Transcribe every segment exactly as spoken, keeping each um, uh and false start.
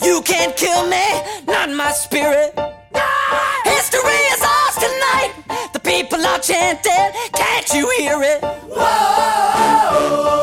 You can't kill me, not my spirit. History is ours tonight. The people are chanting, can't you hear it? Whoa.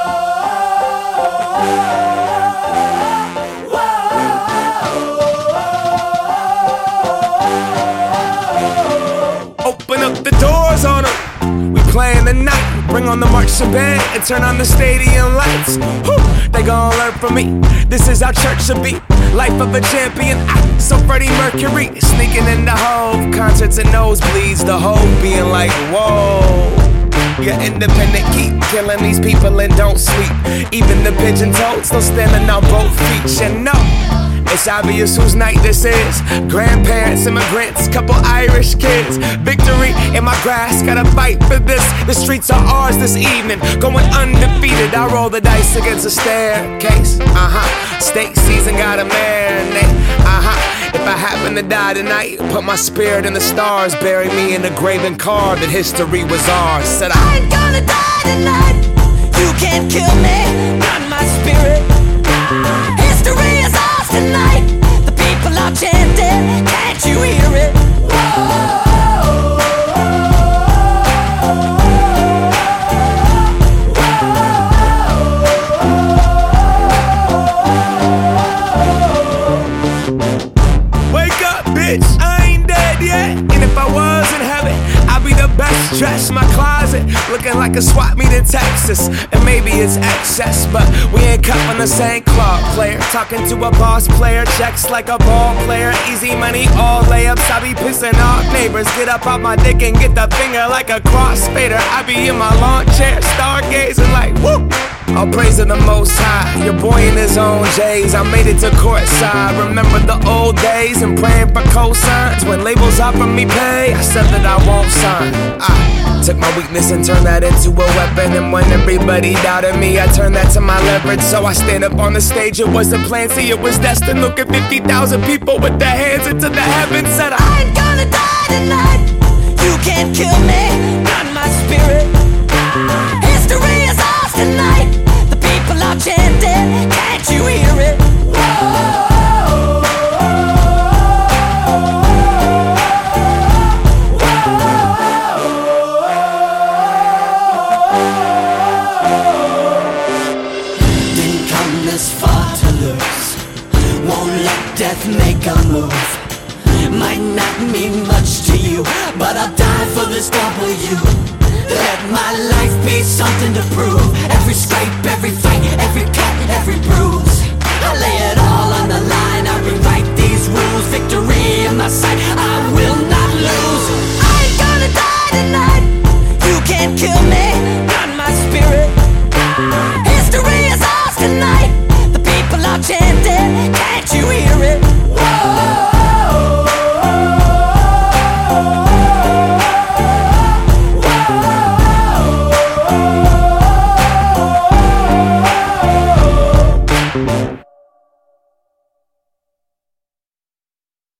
Open up the doors on them. We playing the night. Bring on the marching band and turn on the stadium lights. Whew, they gon' learn from me. This is how church should be. Life of a champion. I, so Freddie Mercury sneaking in the Hove concerts and nosebleeds. The Hove being like, whoa. You're independent, keep killing these people and don't sleep. Even the pigeon toads still standing on both feet. You know, it's obvious whose night this is. Grandparents, immigrants, couple Irish kids. Victory in my grasp, gotta fight for this. The streets are ours this evening, going undefeated. I roll the dice against a staircase. Uh-huh, state season gotta marinate. Uh-huh, if I happen to die tonight, put my spirit in the stars. Bury me in the grave and carve that history was ours. Said I, I ain't gonna die tonight. You can't kill me, not my spirit. History is ours tonight. The people are chanting, can't you hear it? Whoa. Wake up, bitch, I ain't dead yet. And if I was in heaven, I'd be the best dressed. My closet looking like a swap meet in Texas. And maybe it's excess, but we ain't cuffing the same club player. Talking to a boss player, checks like a ball player. Easy money, all layups. I be pissing off neighbors. Get up off my dick and get the finger like a crossfader. I be in my lawn chair, stargazing like whoop. All praise to the Most High. Your boy in his own J's. I made it to courtside. Remember the old days and praying for cosigns. When labels offer me pay, I said that I won't sign. I took my weakness and turned that into a weapon. And when everybody doubted me, I turned that to my leverage. So I stand up on the stage. It wasn't planned, see it was destined. Look at fifty thousand people with their hands into the heavens. Said I, I ain't gonna die tonight. You can't kill me, not my spirit. History is ours tonight. The people are chanting, can't you hear it? Whoa. Didn't come this far to lose. Won't let death make a move. Might not mean much to you, but I'll die for this W. Let my life be something to prove. Every scrape, every fight, every cut